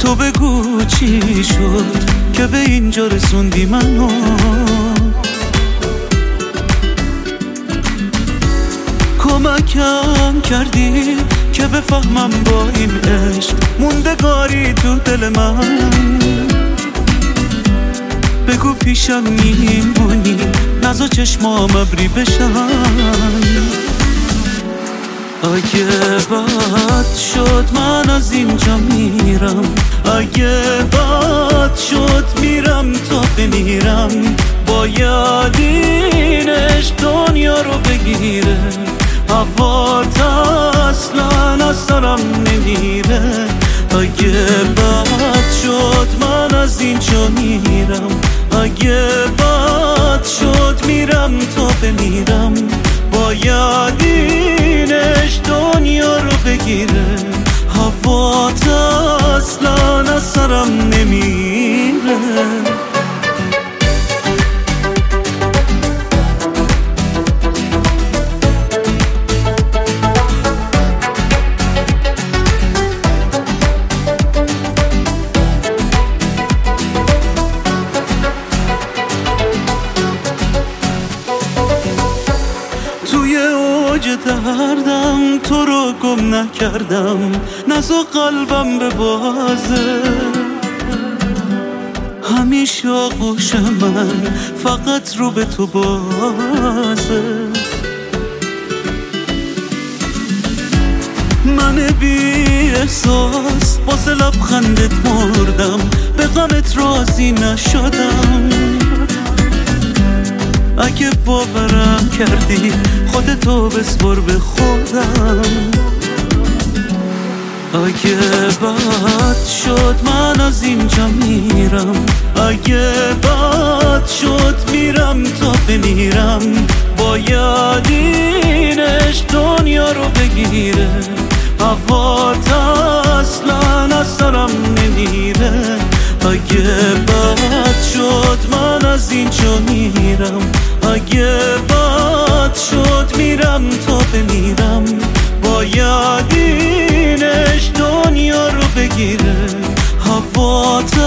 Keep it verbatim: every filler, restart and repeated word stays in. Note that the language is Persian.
تو بگو چی شد که به اینجا رسوندی منو. کمکم کردی که بفهمم با این عشق موندگاری تو دل من. بگو پیشم میمونی نزا چشمام ابری بشن. اگه بد شد من از اینجا میرم، اگه بد شد میرم تا بمیرم. باید این عشق دنیا رو بگیره، هوات اصلا از سرم نمیره. اگه بد شد من از اینجا میرم، اگه بد شد میرم تا بمیرم. باید این عشق دنیا رو بگیره، هوات اصلا از سرم نمیره. توی اوج دردم تو رو گم نکردم، نزا قلبم به بازه. همیشه آغوش من فقط رو به تو بازه. من بی احساس واسه لبخندت مردم، به غمت راضی نشدم. اگه باورم کردی خودتو بسپر به خودم. اگه بد شد من از اینجا میرم، اگه بد شد میرم تا بمیرم. باید این عشق دنیا رو بگیره، هوات اصلا از سرم نمیره. اگه بد شد من از اینجا میرم، اگه بد شد میرم تا بمیرم. باید این عشق دنیا رو بگیره، هوات